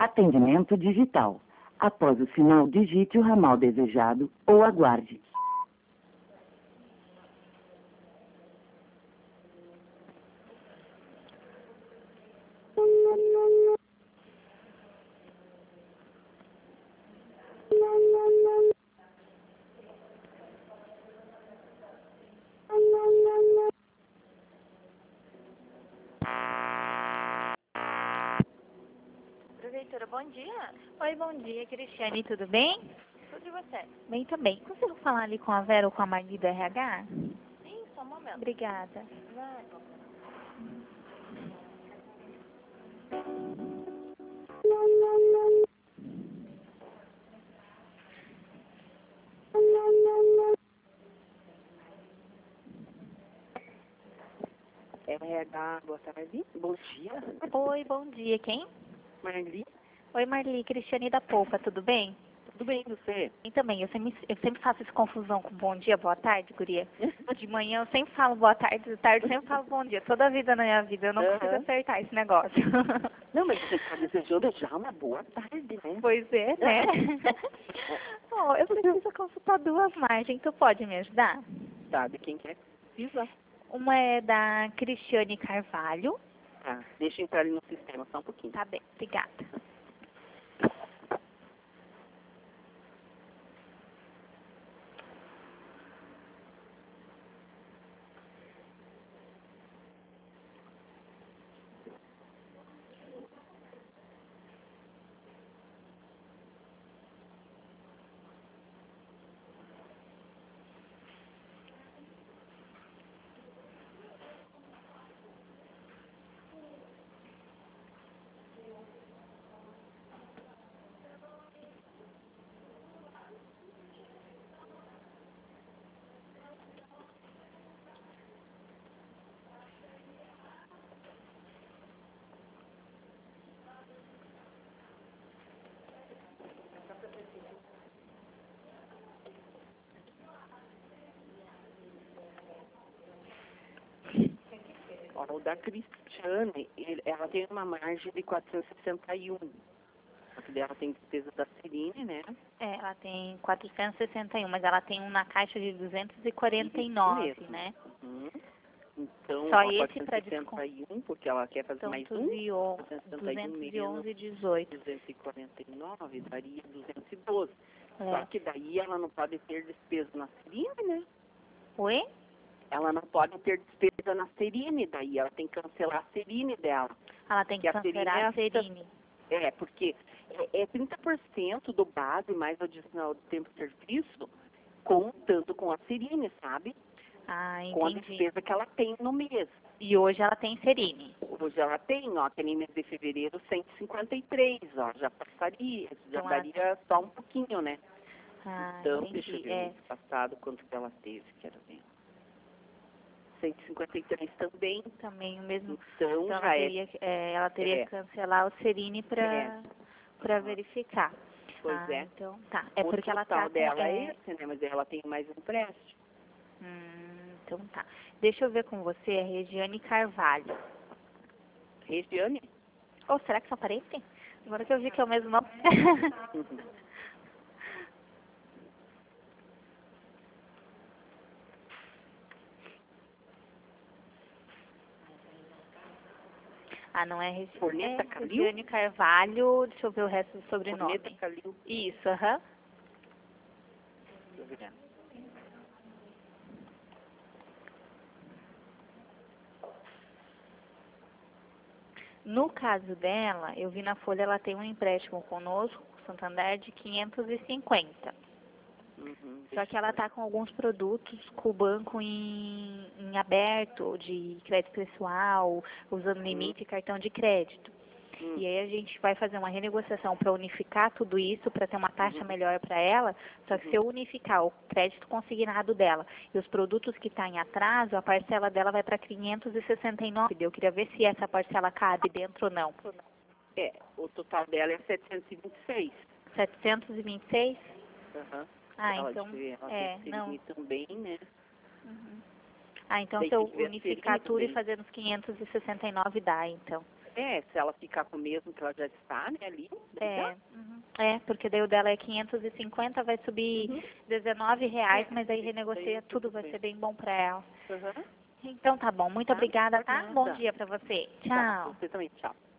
Atendimento digital. Após o sinal, digite o ramal desejado ou aguarde. Prefeitura, bom dia. Oi, bom dia, Cristiane, tudo bem? Tudo e você? Bem também. Consigo falar ali com a Vera ou com a Marli do RH? Sim, só um momento. Obrigada. Vai. RH, boa tarde. Bom dia. Oi, bom dia, quem? Marli, Oi, Marli, Cristiane da Polpa, tudo bem? tudo bem você? Bem também, eu sempre faço essa confusão com bom dia, boa tarde, guria. De manhã eu sempre falo boa tarde, de tarde eu sempre falo bom dia. Toda a vida na minha vida eu não consigo acertar esse negócio. Não, mas você está desejando já uma boa tarde, né? Pois é, né? Oh, eu preciso consultar duas margens, tu pode me ajudar? Sabe quem quer? Precisa. Uma é da Cristiane Carvalho. Tá, deixa eu entrar ali no sistema só um pouquinho. Tá bem, obrigada. Ó, o da Cristiane, ela tem uma margem de 461. Só que dela tem despesa da Serine, né? É, ela tem 461, mas ela tem um na caixa de 249, Isso mesmo. né? Uhum. Então, Só ó, esse para desconto. 461, porque ela quer fazer mais um. 211 e 18. 249 daria 212. É. Só que daí ela não pode ter despesa na Serine, né? Oi? Ela não pode ter despesa na Serine, daí ela tem que cancelar a Serine dela. Ela tem que Que a cancelar a Serine. É, porque é 30% do base mais adicional do tempo de serviço, contando com a Serine, sabe? Ah, Com a entendi. despesa que ela tem no mês. E hoje ela tem Serine. Hoje ela tem, ó, aquele mês de fevereiro, 153, ó, já passaria, já Então ela daria só um pouquinho, né? Ah, Então, entendi. deixa eu ver o mês passado, quanto que ela teve, quero ver. 153 também, Também o mesmo. então Então já ela teria que cancelar o Serine para verificar. Pois é. Então tá. É O porque ela total tá com, dela é esse, né? Mas ela tem mais um empréstimo. Então tá. Deixa eu ver com você, a Regiane Carvalho. Regiane? Ou será que são parentes? Agora que eu vi que é o mesmo nome. Não é Regiane. Corneta Calil? Regiane Carvalho. Deixa eu ver o resto do sobrenome. Corneta Calil. Isso, aham. Deixa eu ver. No caso dela, eu vi na folha, ela tem um empréstimo conosco, Santander, de 550. Só que ela está com alguns produtos com o banco em aberto, de crédito pessoal, usando limite e cartão de crédito. E aí a gente vai fazer uma renegociação para unificar tudo isso, para ter uma taxa melhor para ela. Só que se eu unificar o crédito consignado dela e os produtos que estão em atraso, a parcela dela vai para 569. Eu queria ver se essa parcela cabe dentro ou não. É, o total dela é 726. 726? Aham. Então, ela tem não. também, né? Então Daí se eu tem que ver a unificar Serine tudo e também. fazer nos 569 dá, então. Se ela ficar com o mesmo que ela já está, né, ali. Porque daí o dela é 550, vai subir R$19, mas aí renegocia tudo, vai ser bem bom para ela. Então tá bom, muito obrigada, tá? Bom dia para você. Tchau. Você também, tchau.